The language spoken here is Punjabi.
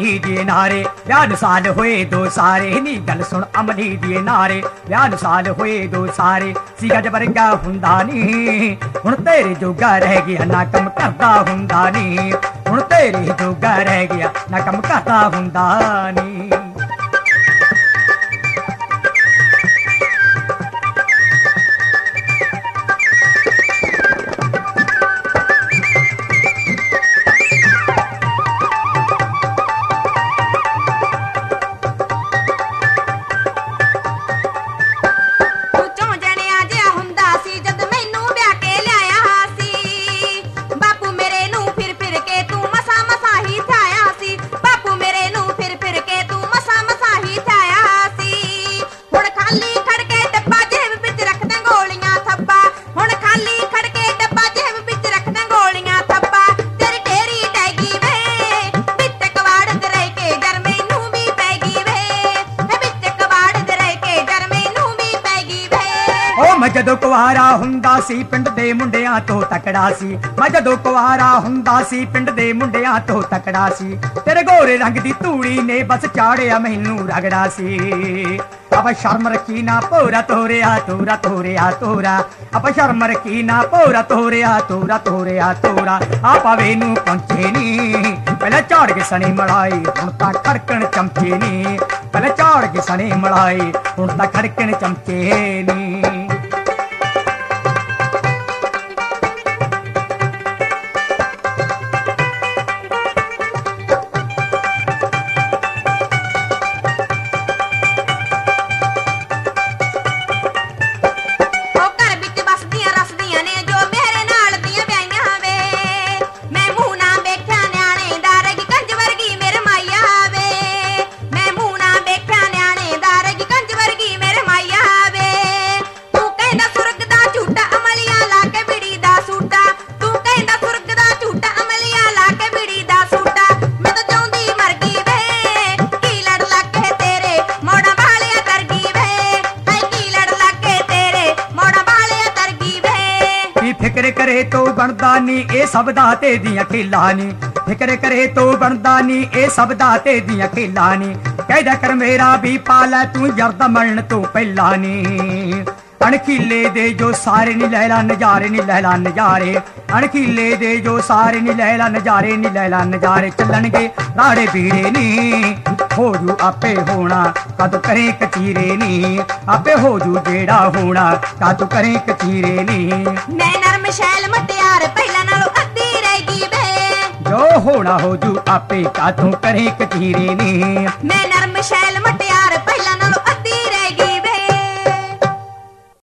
ਅਮਲੀ ਦੇ ਨਾਰੇ ਵਿਆਹ ਨੂੰ ਸਾਲ ਹੋਏ ਦੋ ਸਾਰੇ ਨੀ ਗੱਲ ਸੁਣ ਅਮਲੀ ਦੇ ਨਾਰੇ ਵਿਆਹ ਨੂੰ ਸਾਲ ਹੋਏ ਦੋ ਸਾਰੇ ਸੀਗਾ ਵਰਗਾ ਹੁੰਦਾ ਨੀ ਹੁਣ ਤੇਰੇ ਜੋਗਾ ਰਹਿ ਗਿਆ ਨਾ ਕੰਮ ਕਰਦਾ ਹੁੰਦਾ ਨੀ ਹੁਣ ਤੇਰੇ ਜੋਗਾ ਰਹਿ ਗਿਆ ਨਾ ਕੰਮ ਕਰਦਾ ਹੁੰਦਾ ਨੀ ਮੈਂ ਜਦੋਂ ਕੁਆਰਾ ਹੁੰਦਾ ਸੀ ਪਿੰਡ ਦੇ ਮੁੰਡਿਆਂ ਤੋਂ ਤਕੜਾ ਸੀ ਮੈਂ ਜਦੋਂ ਕੁਆਰਾ ਹੁੰਦਾ ਸੀ ਪਿੰਡ ਦੇ ਮੁੰਡਿਆਂ ਤੋਂ ਤਕੜਾ ਸੀ ਤੇਰੇ ਗੋਰੇ ਰੰਗ ਦੀ ਧੂੜੀ ਨੇ ਬਸ ਚਾੜਿਆ ਮੈਨੂੰ ਰਗੜਾ ਸੀ ਅਬ ਸ਼ਰਮ ਰੱਖੀ ਨਾ ਭੋਰਾ ਤੋਰਿਆ ਤੋਰਾ ਤੋਰਿਆ ਤੋਰਾ ਅਬ ਸ਼ਰਮ ਰੱਖੀ ਨਾ ਭੋਰਾ ਤੋਰਿਆ ਤੋਰਾ ਤੋਰਿਆ ਤੋਰਾ ਆ ਪਾਵੇ ਨੂੰ ਪਹੁੰਚੇ ਨੀ ਪਹਿਲਾਂ ਝਾੜ ਕੇ ਸਣੇ ਮਲਾਈ ਹੁਣ ਤਾਂ ਖੜਕਣ ਚਮਚੇ ਨੀ ਪਹਿਲਾਂ ਝਾੜ ਕੇ ਸਣੇ ਮਲਾਈ ਹੁਣ ਤਾਂ ਖੜਕਣ ਚਮਚੇ ਨੀ ਫਿਕਰ ਕਰੇ ਤੋ ਬਣਦਾ ਨੀ ਇਹ ਸਭ ਦਾ ਤੇ ਦੀਆਂ ਖੇਲਾਂ ਨੀ ਫਿਕਰ ਕਰੇ ਤੋ ਬਣਦਾ ਨੀ ਇਹ ਸਭ ਦਾ ਤੇ ਦੀਆਂ ਖੇਲਾਂ ਨੀ ਕਹਿਦਾ ਕਰ ਮੇਰਾ ਵੀ ਪਾ ਲੈ ਤੂੰ ਜਰਦਾ ਮਲਣ ਤੋਂ ਪਹਿਲਾਂ ਨੀ ਅਣਖੀਲੇ ਦੇ ਜੋ ਸਾਰੇ ਨੀ ਲੈਲਾ ਨਜ਼ਾਰੇ ਨੀ ਲੈਲਾ ਨਜ਼ਾਰੇ ਅਣਖੀਲੇ ਦੇ ਜੋ ਸਾਰੇ ਨੀ ਲੈਲਾ ਨਜ਼ਾਰੇ ਨੀ ਲੈਲਾ ਨਜ਼ਾਰੇ ਚੱਲਣਗੇ ਰਾੜੇ ਪੀੜੇ ਨੀ ਹੋ ਜੂ ਆਪੇ ਹੋਣਾ ਕਦ ਕਰੇ ਕਚੀਰੇ ਨੀ ਆਪੇ ਹੋ ਜੂ ਜਿਹੜਾ ਹੋਣਾ ਕਦ ਕਰੇ ਕਚੀਰੇ ਨੀ ਮੈਂ ਨਰਮ ਸ਼ੈਲ ਮਟਿਆਰ ਪਹਿਲਾਂ ਨਾਲੋਂ ਅੱਧੀ ਰਹਿ ਗਈ ਵੇ ਜੋ ਹੋਣਾ ਹੋ ਜੂ ਆਪੇ ਕਾਤੋਂ ਕਰੇ ਕਚੀਰੇ ਨੀ ਮੈਂ ਨਰਮ ਸ਼ੈਲ